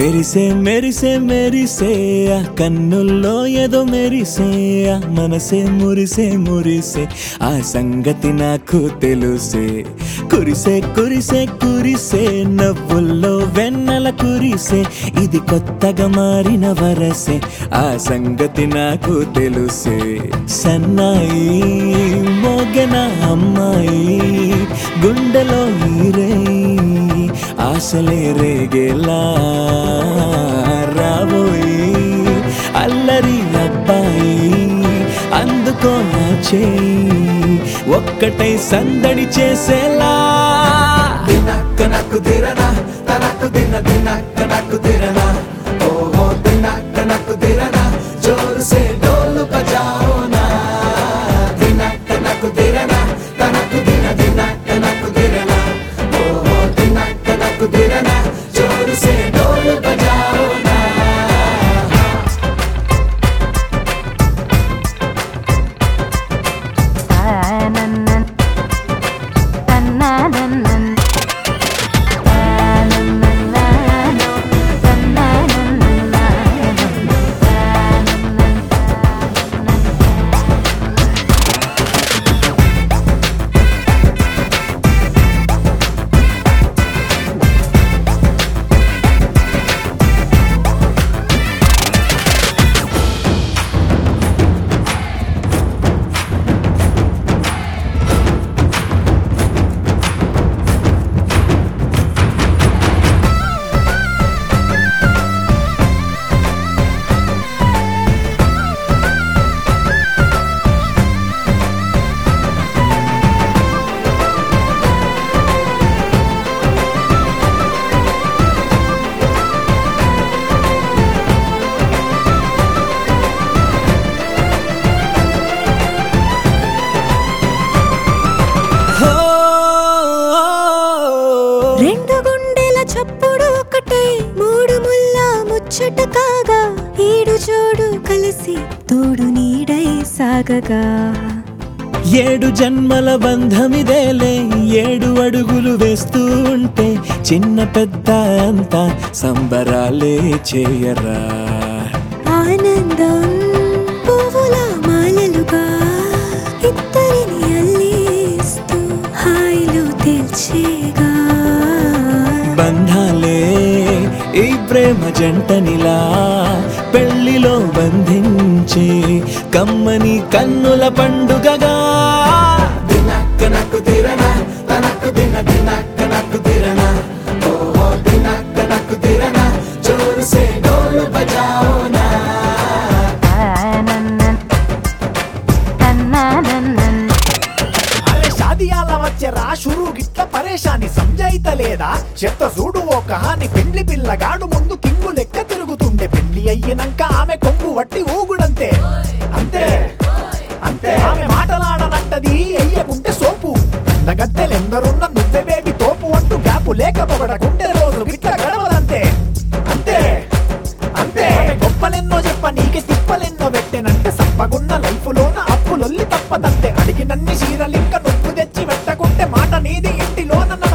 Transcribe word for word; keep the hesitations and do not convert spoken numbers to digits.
మెరిసే మెరిసే మెరిసే ఆ కన్నుల్లో ఏదో మెరిసే ఆ మనసే మురిసే మురిసే ఆ సంగతి నాకు తెలుసే. కురిసే కురిసే కురిసే నవ్వుల్లో వెన్నెల కురిసే ఇది కొత్తగా మారిన వరసే ఆ సంగతి నాకు తెలుసే. సన్నాయి మోగన అమ్మాయి గుండెలో ఈరే ఆశలే రేగేలా రాబోయి అల్లరి అబ్బాయి అందుకో నా చేయి ఒక్కటై సందడి చేసేలా. దినక్క నాకు దిరనా తనకు దిన దినక్క నాకు దిరనా ఓహో దినక్క నాకు దిరనా జోరు సే డోలు బజాओ నా. దినక్క నాకు దిరనా తనకు దిన దినక్క నాకు దిరనా ఓహో దినక్క నాకు దిరనా జోరు సే డోలు బజాओ నా. రెండు గుండెల చప్పుడు ఒకటే మూడు ముల్ల ముచ్చట కాగా ఏడు జోడు కలిసి తోడు నీడై సాగగా. ఏడు జన్మల బంధమిదేలే ఏడు అడుగులు వేస్తూ ఉంటే చిన్న పెద్ద అంతా సంబరాలే చేయరా. ఆనందం పువ్వుల మాలలుగా ఇద్దరిని అల్లేస్తూ హాయిలో తేల్చేగా. బంధాలే ఈ ప్రేమ జంటనిలా పెళ్లిలో బంధించి కమ్మని కన్నుల పండుగగా. దినక్క నాకు దిరనా తనకు దిన దినక్క నాకు దిరనా ఓహో దినక్క నాకు దిరనా జోరు సే డోలు బజాओ నా. షాదియాల వచ్చెరా షురూ గిట్ల పరేషాని సంజాయితలేదా చెత్త చూడు ఓ కహాని. పెండ్లి పిల్లగాడు ముందు కింగు లెక్క తిరుగుతుండే పెళ్లి అయ్యినంక ఆమె కొంగు వట్టి ఊగుడంతే అంతే అంతే. ఆమె మాటలాడనంటది అయ్యకుంటే సోపు నగద్దెలెందరున్న నువ్వే బేబీ తోపు అంటూ గ్యాపు లేకపోవడకుంటే రోజు గిట్ల గడవదంతే అంతే అంతే. గొప్పలెన్నో చెప్ప నీకే తిప్పలెన్నో పెట్టెనంటే సప్పగున్న లైఫ్ లోన అప్పులొల్లి తప్పదంతే. అడిగినన్ని చీరలింక నువ్వు తెచ్చి పెట్టకుంటే మాట నీది ఇంటిలోన